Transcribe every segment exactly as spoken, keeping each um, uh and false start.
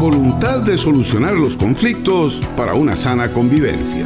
voluntad de solucionar los conflictos para una sana convivencia.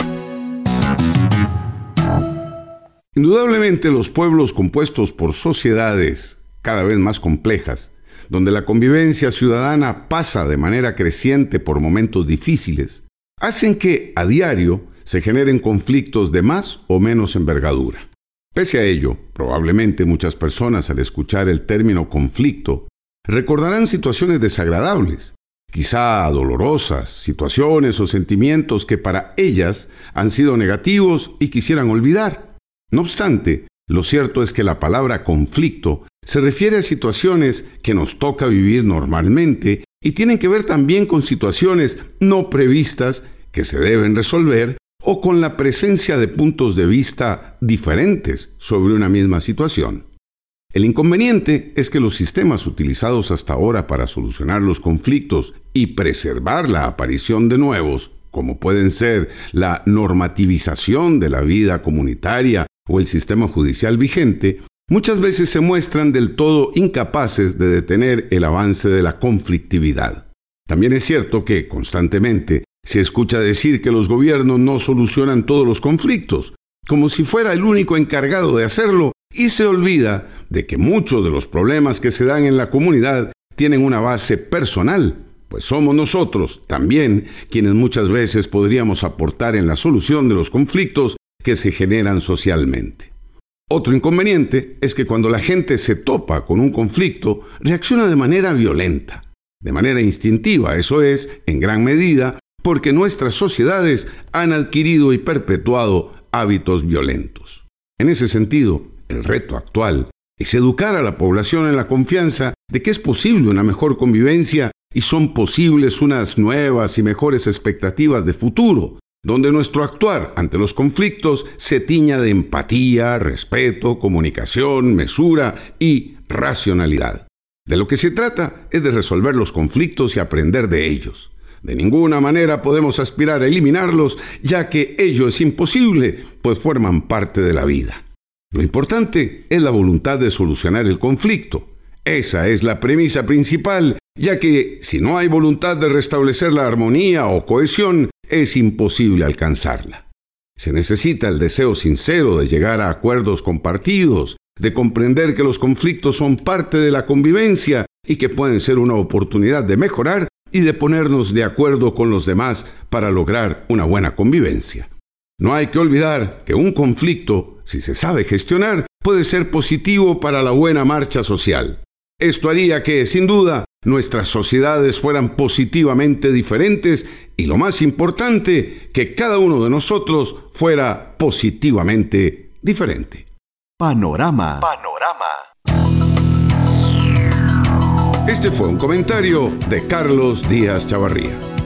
Indudablemente, los pueblos compuestos por sociedades cada vez más complejas, donde la convivencia ciudadana pasa de manera creciente por momentos difíciles, hacen que a diario se generen conflictos de más o menos envergadura. Pese a ello, probablemente muchas personas al escuchar el término conflicto recordarán situaciones desagradables, quizá dolorosas, situaciones o sentimientos que para ellas han sido negativos y quisieran olvidar. No obstante, lo cierto es que la palabra conflicto se refiere a situaciones que nos toca vivir normalmente y tienen que ver también con situaciones no previstas que se deben resolver o con la presencia de puntos de vista diferentes sobre una misma situación. El inconveniente es que los sistemas utilizados hasta ahora para solucionar los conflictos y preservar la aparición de nuevos, como pueden ser la normativización de la vida comunitaria o el sistema judicial vigente, muchas veces se muestran del todo incapaces de detener el avance de la conflictividad. También es cierto que, constantemente, se escucha decir que los gobiernos no solucionan todos los conflictos, como si fuera el único encargado de hacerlo, y se olvida de que muchos de los problemas que se dan en la comunidad tienen una base personal, pues somos nosotros también quienes muchas veces podríamos aportar en la solución de los conflictos que se generan socialmente. Otro inconveniente es que cuando la gente se topa con un conflicto, reacciona de manera violenta, de manera instintiva, eso es, en gran medida, porque nuestras sociedades han adquirido y perpetuado hábitos violentos. En ese sentido, el reto actual es educar a la población en la confianza de que es posible una mejor convivencia y son posibles unas nuevas y mejores expectativas de futuro, donde nuestro actuar ante los conflictos se tiña de empatía, respeto, comunicación, mesura y racionalidad. De lo que se trata es de resolver los conflictos y aprender de ellos. De ninguna manera podemos aspirar a eliminarlos, ya que ello es imposible, pues forman parte de la vida. Lo importante es la voluntad de solucionar el conflicto. Esa es la premisa principal, ya que si no hay voluntad de restablecer la armonía o cohesión, es imposible alcanzarla. Se necesita el deseo sincero de llegar a acuerdos compartidos, de comprender que los conflictos son parte de la convivencia y que pueden ser una oportunidad de mejorar y de ponernos de acuerdo con los demás para lograr una buena convivencia. No hay que olvidar que un conflicto, si se sabe gestionar, puede ser positivo para la buena marcha social. Esto haría que, sin duda, nuestras sociedades fueran positivamente diferentes y, lo más importante, que cada uno de nosotros fuera positivamente diferente. Panorama. Panorama. Este fue un comentario de Carlos Díaz Chavarría.